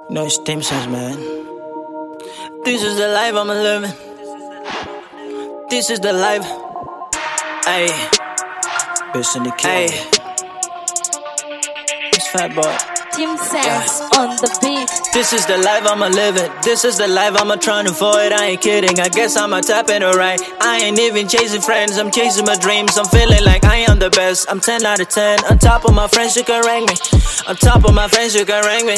No, it's Stimsense, man. This is the life I'm living. This is the life. Ayy, bitch in the kid. It's Fat Boy. Stimsense on the beat. This is the life I'ma live it. This is the life I'ma try to avoid. I ain't kidding. I guess I'ma tap in right. I ain't even chasing friends. I'm chasing my dreams. I'm feeling like I am the best. I'm 10 out of 10. On top of my friends, you can rank me. On top of my friends, you can rank me.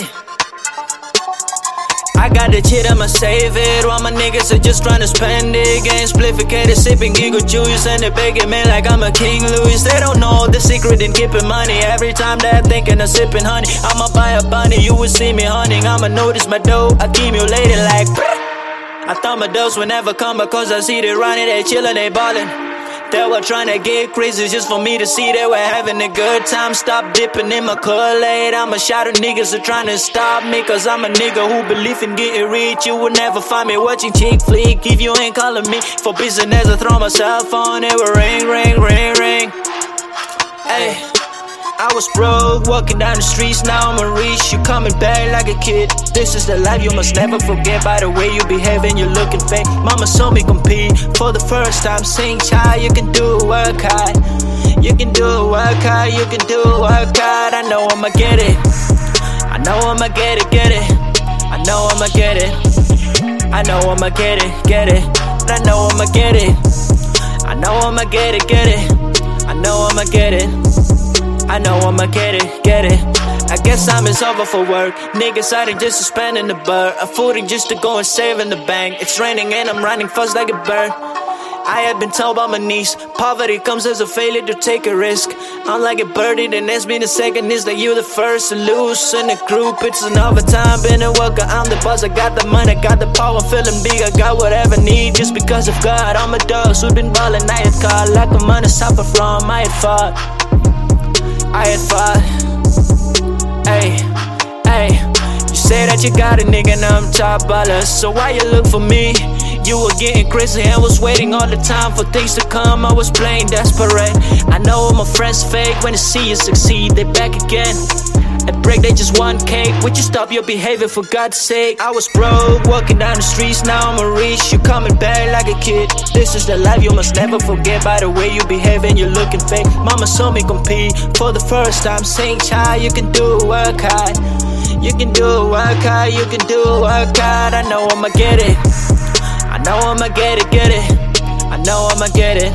I got the shit, I'ma save it. While my niggas are just tryna spend it. Getting splificated, sipping giggle juice. And they begging me like I'm a King Louis. They don't know the secret in keeping money. Every time they're thinking of sipping honey, I'ma buy a bunny, you will see me hunting. I'ma notice my dough, accumulated like I thought my dose would never come because I see they running, they chillin', they ballin'. They were tryna get crazy just for me to see they were having a good time. Stop dipping in my Kool-Aid. I'm a shot of niggas that tryna stop me, cause I'm a nigga who believe in getting rich. You will never find me watching chick flick if you ain't calling me for business. I throw my cell phone, it will ring, ring, ring, ring. Ayy, I was broke, walking down the streets, now I'm a rich. You coming back like a kid. This is the life you must never forget. By the way you behaving, you're looking fake. Mama saw me compete for the first time, saying, child, you can do work hard. You can do work hard, you can do work hard. I know I'ma get it. I know I'ma get it, get it. I know I'ma get it. I know I'ma get it, get it. I know I'ma get it. I know I'ma get it, get it. I know I'ma get it. I know I'ma get it, get it. I guess time is over for work. Niggas out just to spend in the bird. I'm fooding just to go and save in the bank. It's raining and I'm running fast like a bird. I have been told by my niece, poverty comes as a failure to take a risk. I'm like a birdie, then there's been a second. Is that you the first to lose in the group? It's an overtime, been a worker, I'm the boss. I got the money, got the power, feeling big. I got whatever I need just because of God. I'm a dog who's been ballin'. I had caught like a man to suffer from. I had fought, I had fought. Ayy, ayy. You say that you got a nigga and I'm top baller. So why you look for me? You were getting crazy and was waiting all the time for things to come. I was playing desperate. I know all my friends fake. When they see you succeed, they back again. At break, they just want cake. Would you stop your behavior for God's sake? I was broke, walking down the streets, now I'm a rich. You coming back like a kid. This is the life you must never forget. By the way you behaving, you're looking fake. Mama saw me compete for the first time, saying, child, you can do work hard. You can do work hard, you can do work hard. I know I'ma get it. I know I'ma get it, get it. I know I'ma get it.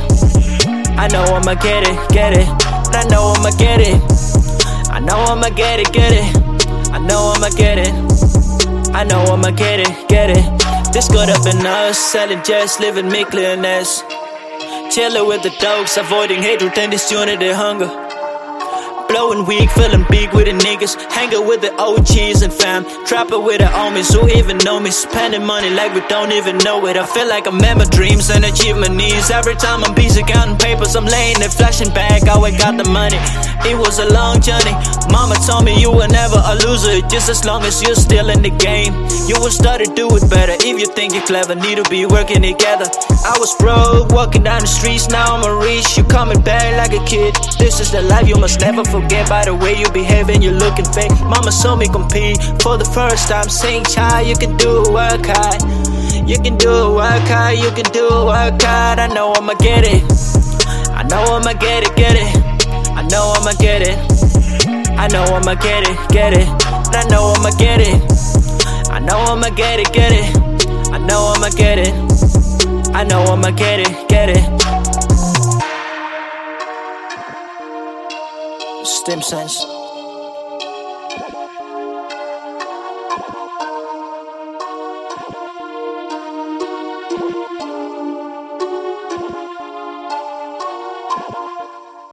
I know I'ma get it, get it. I know I'ma get it. I know I'ma get it, get it. I know I'ma get it. I know I'ma get it, get it. This could have been us, selling jets, living millionaires. Chilling with the dogs, avoiding hatred and disunity, hunger. Blowing weak, feeling big with the niggas. Hanging with the OGs and fam. Trapping with the homies who even know me. Spending money like we don't even know it. I feel like I'm at my dreams and achieve my needs. Every time I'm busy counting papers, I'm laying there flashing back how I got the money. It was a long journey. Mama told me you were never a loser, just as long as you're still in the game. You will start to do it better. If you think you're clever, need to be working together. I was broke, walking down the streets, now I'm a rich. You coming back like a kid. This is the life you must never forget. By the way you behaving, you're looking fake. Mama saw me compete for the first time, saying, child, you can do work hard. You can do work hard, you can do work hard. I know I'ma get it. I know I'ma get it, get it. I know I'ma get it. I know I'ma get it, get it. I know I'ma get it. I know I'ma get it, get it. I know I'ma get it. I know I'ma get it, get it. Stimsense.